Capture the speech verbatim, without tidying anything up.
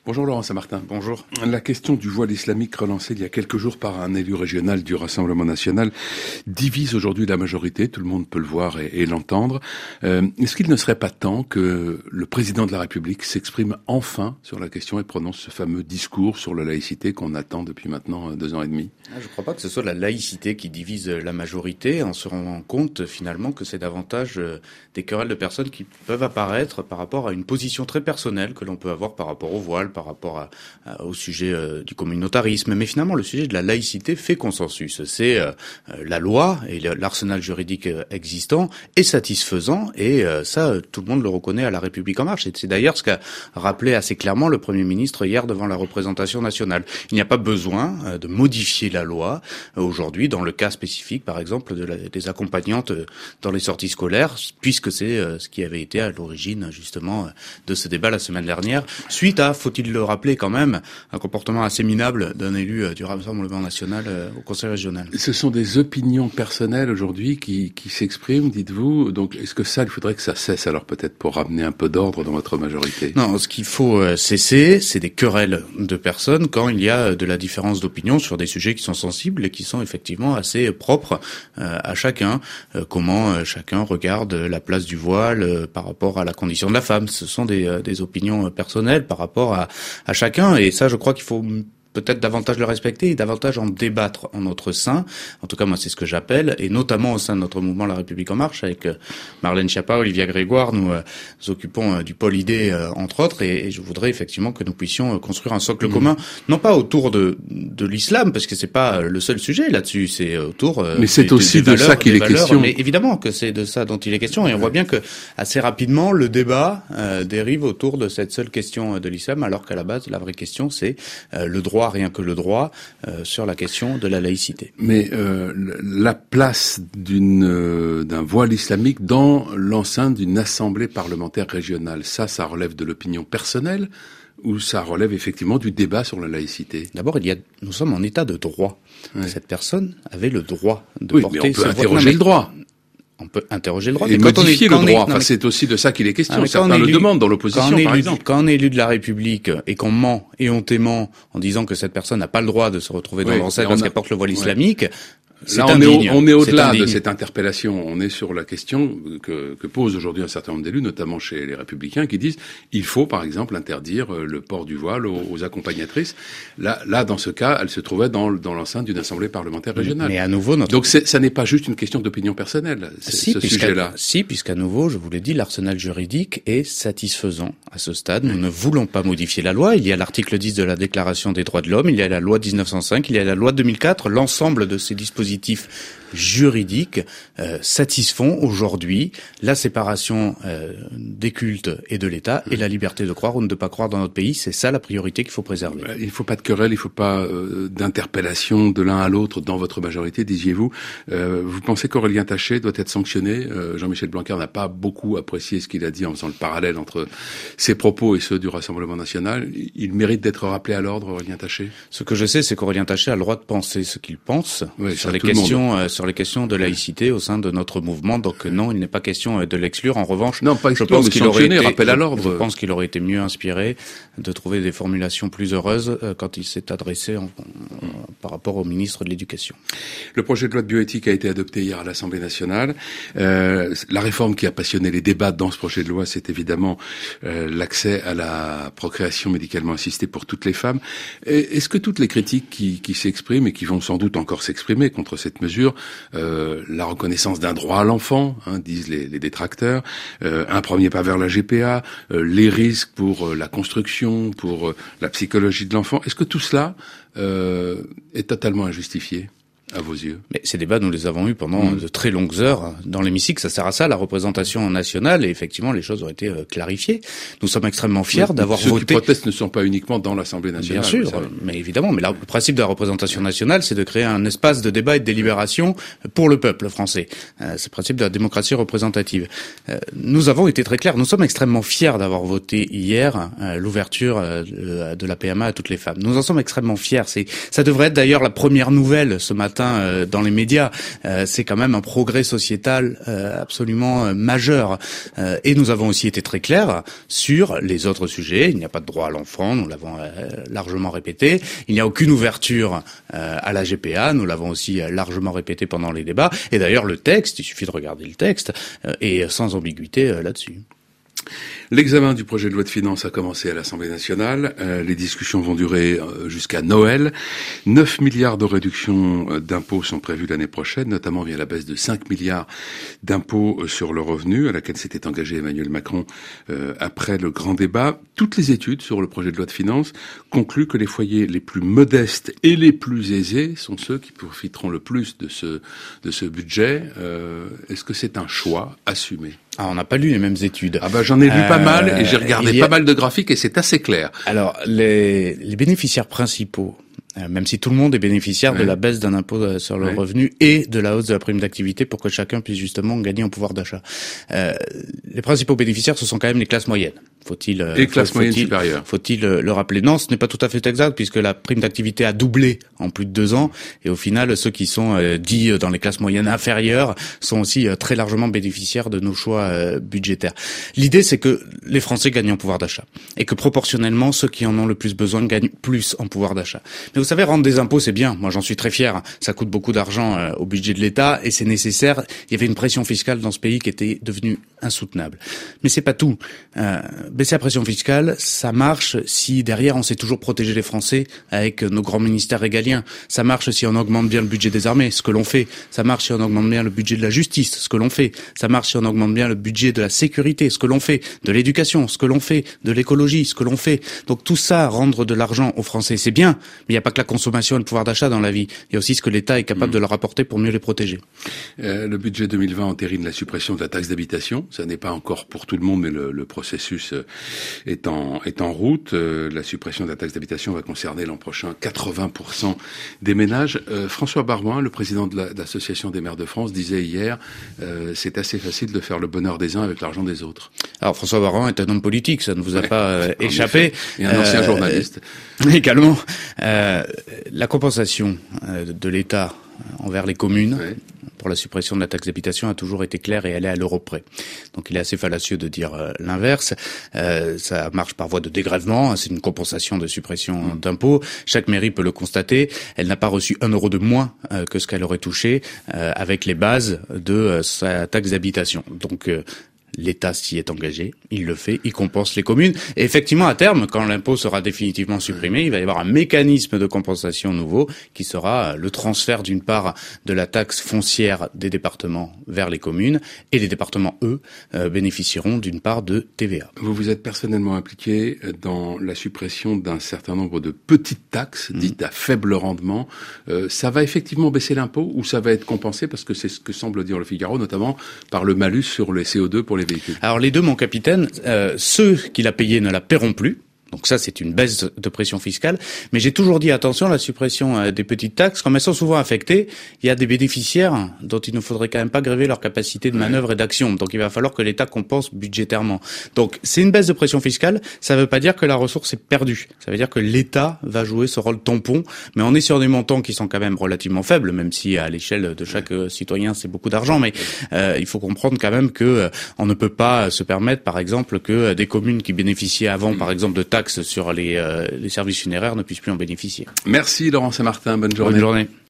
Bonjour Laurent Saint-Martin. Bonjour. La question du voile islamique relancée il y a quelques jours par un élu régional du Rassemblement national divise aujourd'hui la majorité, tout le monde peut le voir et, et l'entendre. Euh, est-ce qu'il ne serait pas temps que le président de la République s'exprime enfin sur la question et prononce ce fameux discours sur la laïcité qu'on attend depuis maintenant deux ans et demi? Je ne crois pas que ce soit la laïcité qui divise la majorité, en se rendant compte finalement que c'est davantage des querelles de personnes qui peuvent apparaître par rapport à une position très personnelle que l'on peut avoir par rapport au voile, par rapport à, à, au sujet euh, du communautarisme. Mais finalement, le sujet de la laïcité fait consensus. C'est euh, la loi et l'arsenal juridique existant est satisfaisant et euh, ça, tout le monde le reconnaît à La République En Marche. Et c'est d'ailleurs ce qu'a rappelé assez clairement le Premier ministre hier devant la représentation nationale. Il n'y a pas besoin euh, de modifier la loi euh, aujourd'hui dans le cas spécifique, par exemple, de la, des accompagnantes euh, dans les sorties scolaires, puisque c'est euh, ce qui avait été à l'origine justement euh, de ce débat la semaine dernière, suite à, faut-il le rappeler quand même, un comportement assez minable d'un élu euh, du Rassemblement national euh, au Conseil régional. Ce sont des opinions personnelles aujourd'hui qui, qui s'expriment, dites-vous. Donc, est-ce que ça, il faudrait que ça cesse alors peut-être pour ramener un peu d'ordre dans votre majorité? Non, ce qu'il faut euh, cesser, c'est des querelles de personnes quand il y a de la différence d'opinion sur des sujets qui sont sensibles et qui sont effectivement assez propres euh, à chacun. Euh, comment euh, chacun regarde la place du voile euh, par rapport à la condition de la femme. Ce sont des, euh, des opinions personnelles par rapport à, à chacun. Et ça, je crois qu'il faut peut-être davantage le respecter et davantage en débattre en notre sein. En tout cas, moi, c'est ce que j'appelle, et notamment au sein de notre mouvement La République En Marche, avec euh, Marlène Schiappa, Olivia Grégoire, nous, euh, nous occupons euh, du pôle idée, euh, entre autres, et, et je voudrais effectivement que nous puissions euh, construire un socle mmh. commun, non pas autour de, de l'islam, parce que c'est pas le seul sujet là-dessus, c'est autour euh, mais c'est des, aussi des de valeurs, ça qu'il est valeurs, question. Mais évidemment que c'est de ça dont il est question, et on voit bien que assez rapidement, le débat euh, dérive autour de cette seule question de l'islam, alors qu'à la base, la vraie question, c'est euh, le droit, rien que le droit, Euh, sur la question de la laïcité. Mais euh, la place d'une euh, d'un voile islamique dans l'enceinte d'une assemblée parlementaire régionale, ça, ça relève de l'opinion personnelle ou ça relève effectivement du débat sur la laïcité? D'abord, il y a, nous sommes en état de droit. Ouais. Cette personne avait le droit de oui, porter mais on peut ce interroger voile. le droit. On peut interroger le droit. Et mais quand modifier on est, le droit. On est, enfin, c'est aussi de ça qu'il est question. Ah, Certains élu, le demandent dans l'opposition, par élu, exemple. Quand on est élu de la République et qu'on ment éhontément en disant que cette personne n'a pas le droit de se retrouver dans oui, l'enceinte parce a... qu'elle porte le voile islamique, ouais. Là, on est, au, on est au-delà de cette interpellation. On est sur la question que, que pose aujourd'hui un certain nombre d'élus, notamment chez les Républicains, qui disent il faut, par exemple, interdire le port du voile aux, aux accompagnatrices. Là, là, dans ce cas, elle se trouvait dans, dans l'enceinte d'une assemblée parlementaire régionale. Mais à nouveau, notre... donc ça n'est pas juste une question d'opinion personnelle, si, ce sujet-là. Si, puisqu'à nouveau, je vous l'ai dit, l'arsenal juridique est satisfaisant à ce stade. Nous ne voulons pas modifier la loi. Il y a l'article dix de la Déclaration des droits de l'homme, il y a la loi dix-neuf cent cinq, il y a la loi deux mille quatre. L'ensemble de ces dispositifs juridiques euh, satisfont aujourd'hui la séparation euh, des cultes et de l'État et la liberté de croire ou de ne pas croire dans notre pays. C'est ça la priorité qu'il faut préserver. Il ne faut pas de querelle, il ne faut pas euh, d'interpellation de l'un à l'autre dans votre majorité, disiez-vous. Euh, vous pensez qu'Aurélien Taché doit être sanctionné? euh, Jean-Michel Blanquer n'a pas beaucoup apprécié ce qu'il a dit en faisant le parallèle entre ses propos et ceux du Rassemblement national. Il mérite d'être rappelé à l'ordre, Aurélien Taché? Ce que je sais, c'est qu'Aurélien Taché a le droit de penser ce qu'il pense oui, sur les questions euh, sur les questions de laïcité au sein de notre mouvement. Donc non, il n'est pas question de l'exclure. En revanche, non, pas je pense qu'il aurait été, rappel à l'ordre. Je pense qu'il aurait été mieux inspiré de trouver des formulations plus heureuses euh, quand il s'est adressé en, en, par rapport au ministre de l'Éducation. Le projet de loi de bioéthique a été adopté hier à l'Assemblée nationale. Euh, la réforme qui a passionné les débats dans ce projet de loi, c'est évidemment euh, l'accès à la procréation médicalement assistée pour toutes les femmes. Et est-ce que toutes les critiques qui, qui s'expriment et qui vont sans doute encore s'exprimer contre cette mesure, euh, la reconnaissance d'un droit à l'enfant, hein, disent les, les détracteurs, euh, un premier pas vers la G P A, euh, les risques pour euh, la construction, pour euh, la psychologie de l'enfant, est-ce que tout cela euh, est totalement injustifié à vos yeux? Mais ces débats, nous les avons eus pendant mmh. de très longues heures dans l'hémicycle. Ça sert à ça, la représentation nationale, et effectivement, les choses ont été euh, clarifiées. Nous sommes extrêmement fiers oui, d'avoir ceux voté... Ceux qui protestent ne sont pas uniquement dans l'Assemblée nationale. Bien sûr, mais évidemment. Mais là, le principe de la représentation nationale, c'est de créer un espace de débat et de délibération pour le peuple français. Euh, c'est le principe de la démocratie représentative. Euh, nous avons été très clairs. Nous sommes extrêmement fiers d'avoir voté hier euh, l'ouverture euh, de la P M A à toutes les femmes. Nous en sommes extrêmement fiers. C'est, ça devrait être d'ailleurs la première nouvelle ce matin certains euh, dans les médias. Euh, c'est quand même un progrès sociétal euh, absolument euh, majeur. Euh, et nous avons aussi été très clairs sur les autres sujets. Il n'y a pas de droit à l'enfant, nous l'avons euh, largement répété. Il n'y a aucune ouverture euh, à la G P A, nous l'avons aussi euh, largement répété pendant les débats. Et d'ailleurs, le texte, il suffit de regarder le texte, euh, est sans ambiguïté euh, là-dessus. L'examen du projet de loi de finances a commencé à l'Assemblée nationale. Euh, les discussions vont durer euh, jusqu'à Noël. neuf milliards de réductions euh, d'impôts sont prévues l'année prochaine, notamment via la baisse de cinq milliards d'impôts euh, sur le revenu, à laquelle s'était engagé Emmanuel Macron euh, après le grand débat. Toutes les études sur le projet de loi de finances concluent que les foyers les plus modestes et les plus aisés sont ceux qui profiteront le plus de ce, de ce budget. Euh, est-ce que c'est un choix assumé ? Ah, on n'a pas lu les mêmes études. Ah bah j'en ai lu euh, pas mal et j'ai regardé a... pas mal de graphiques et c'est assez clair. Alors les, les bénéficiaires principaux, euh, même si tout le monde est bénéficiaire ouais. de la baisse d'un impôt sur le ouais. revenu et de la hausse de la prime d'activité pour que chacun puisse justement gagner en pouvoir d'achat. Euh, les principaux bénéficiaires, ce sont quand même les classes moyennes. Faut-il et faut, classe moyenne supérieure. Faut-il le rappeler? Non, ce n'est pas tout à fait exact puisque la prime d'activité a doublé en plus de deux ans et au final, ceux qui sont euh, dits dans les classes moyennes inférieures sont aussi euh, très largement bénéficiaires de nos choix euh, budgétaires. L'idée, c'est que les Français gagnent en pouvoir d'achat et que proportionnellement, ceux qui en ont le plus besoin gagnent plus en pouvoir d'achat. Mais vous savez, rendre des impôts, c'est bien. Moi, j'en suis très fier. Ça coûte beaucoup d'argent euh, au budget de l'État et c'est nécessaire. Il y avait une pression fiscale dans ce pays qui était devenue insoutenable. Mais c'est pas tout. Euh, baisser la pression fiscale, ça marche si derrière on sait toujours protéger les Français avec nos grands ministères régaliens. Ça marche si on augmente bien le budget des armées, ce que l'on fait. Ça marche si on augmente bien le budget de la justice, ce que l'on fait. Ça marche si on augmente bien le budget de la sécurité, ce que l'on fait. De l'éducation, ce que l'on fait. De l'écologie, ce que l'on fait. Donc tout ça, rendre de l'argent aux Français, c'est bien. Mais il n'y a pas que la consommation et le pouvoir d'achat dans la vie. Il y a aussi ce que l'État est capable mmh. de leur apporter pour mieux les protéger. Euh, le budget deux mille vingt entérine la suppression de la taxe d'habitation. Ça n'est pas encore pour tout le monde, mais le, le processus est en, est en route. Euh, la suppression de la taxe d'habitation va concerner l'an prochain quatre-vingts pour cent des ménages. Euh, François Baroin, le président de, la, de l'Association des maires de France, disait hier euh, c'est assez facile de faire le bonheur des uns avec l'argent des autres. Alors François Baroin est un homme politique, ça ne vous a ouais, pas euh, échappé. Et un ancien euh, journaliste. Euh, également, euh, la compensation euh, de l'État envers les communes ouais. pour la suppression de la taxe d'habitation a toujours été claire et elle est à l'euro près. Donc il est assez fallacieux de dire euh, l'inverse. Euh, ça marche par voie de dégrèvement, hein, c'est une compensation de suppression mmh. d'impôts. Chaque mairie peut le constater. Elle n'a pas reçu un euro de moins euh, que ce qu'elle aurait touché euh, avec les bases de euh, sa taxe d'habitation. Donc euh, l'État s'y est engagé, il le fait, il compense les communes. Et effectivement, à terme, quand l'impôt sera définitivement supprimé, il va y avoir un mécanisme de compensation nouveau qui sera le transfert d'une part de la taxe foncière des départements vers les communes et les départements, eux, euh, bénéficieront d'une part de T V A. Vous vous êtes personnellement impliqué dans la suppression d'un certain nombre de petites taxes mmh. dites à faible rendement. Euh, ça va effectivement baisser l'impôt ou ça va être compensé parce que c'est ce que semble dire le Figaro, notamment par le malus sur les C O deux pour les véhicules. Alors les deux, mon capitaine, euh, ceux qui l'a payé ne la paieront plus. Donc ça, c'est une baisse de pression fiscale. Mais j'ai toujours dit, attention, à la suppression euh, des petites taxes, comme elles sont souvent affectées, il y a des bénéficiaires dont il ne faudrait quand même pas gréver leur capacité de manœuvre et d'action. Donc il va falloir que l'État compense budgétairement. Donc c'est une baisse de pression fiscale, ça ne veut pas dire que la ressource est perdue. Ça veut dire que l'État va jouer ce rôle tampon, mais on est sur des montants qui sont quand même relativement faibles, même si à l'échelle de chaque euh, citoyen, c'est beaucoup d'argent. Mais euh, il faut comprendre quand même que euh, on ne peut pas se permettre, par exemple, que euh, des communes qui bénéficiaient avant, par exemple, de taxes sur les, euh, les services funéraires ne puissent plus en bénéficier. Merci Laurent Saint-Martin, bonne journée. Bonne journée.